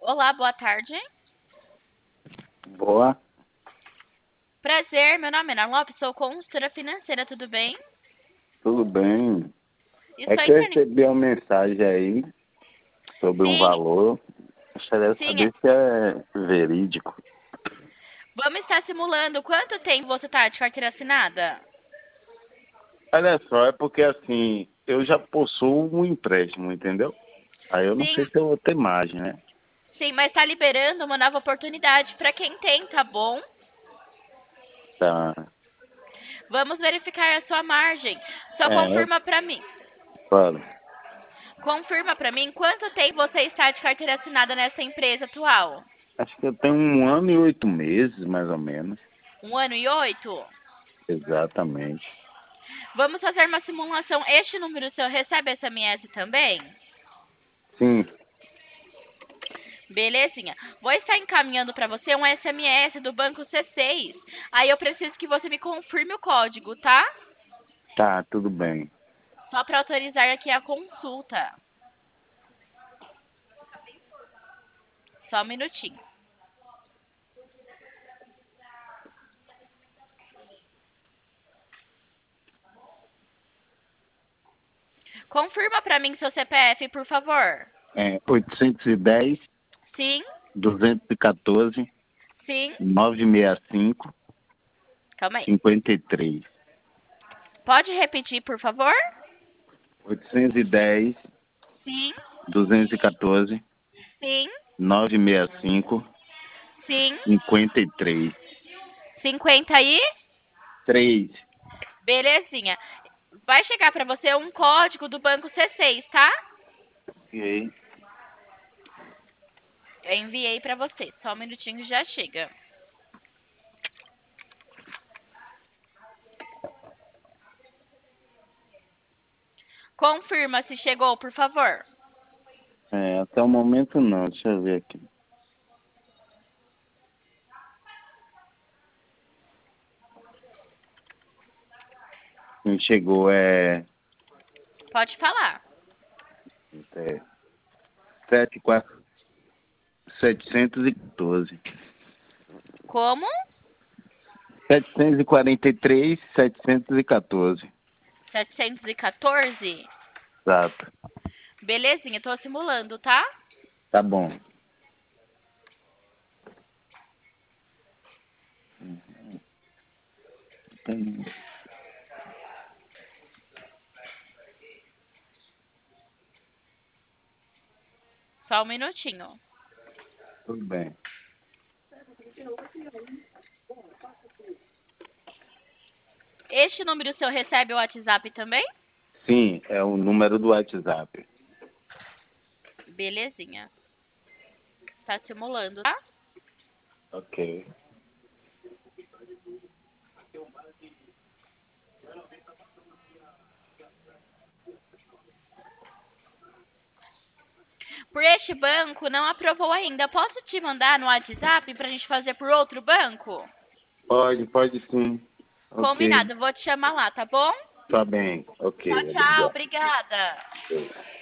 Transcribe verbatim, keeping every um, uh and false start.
Olá, boa tarde. Boa, Prazer, meu nome é Ana Lopes, sou consultora financeira, tudo bem? tudo bem. É Estou que eu entrando em... recebi uma mensagem aí sobre um Sim, valor. Gostaria de sim, é- saber se é verídico. vamos estar simulando. Quanto tempo você está de carteira assinada? Olha só, é porque assim, eu já possuo um empréstimo, entendeu? Aí eu não Sim, sei se eu vou ter mais, né? sim, mas está liberando uma nova oportunidade para quem tem, tá bom? Tá. Vamos verificar a sua margem. Só É, confirma para mim. claro. Confirma para mim quanto tempo você está de carteira assinada nessa empresa atual? Acho que eu tenho um ano e oito meses, mais ou menos. Um ano e oito? Exatamente. Vamos fazer uma simulação. Este número seu recebe S M S também? Sim, Belezinha. Vou estar encaminhando para você um S M S do Banco C seis. Aí eu preciso que você me confirme o código, tá? tá, tudo bem. Só para autorizar aqui a consulta. Só um minutinho. Confirma para mim seu C P F, por favor. É oitocentos e dez, Sim, duzentos e quatorze, sim. novecentos e sessenta e cinco, Calma aí. cinquenta e três. Pode repetir, por favor? oitocentos e dez, Sim, duzentos e quatorze, sim, novecentos e sessenta e cinco, sim. cinquenta e três. cinquenta aí? três. Belezinha. Vai chegar para você um código do Banco C seis, tá? Ok. Eu enviei para você. Só um minutinho que já chega. Confirma se chegou, por favor. É, até o momento não, deixa eu ver aqui. Quem chegou é, Pode falar. é sete quatro setecentos e quatorze. Como? setecentos e quarenta e três, setecentos e quatorze. setecentos e quatorze? Exato. Belezinha, tô simulando, tá? Tá bom. Tem- Só um minutinho. Tudo bem. Este número seu recebe o WhatsApp também? Sim, é o número do WhatsApp. Belezinha. Tá simulando, tá? Ok. Por este banco não aprovou ainda. Posso te mandar no WhatsApp pra gente fazer por outro banco? Pode, pode sim. Ok. Combinado, vou te chamar lá, tá bom? Tá bem. Tchau, Ok, tchau, obrigado. obrigada.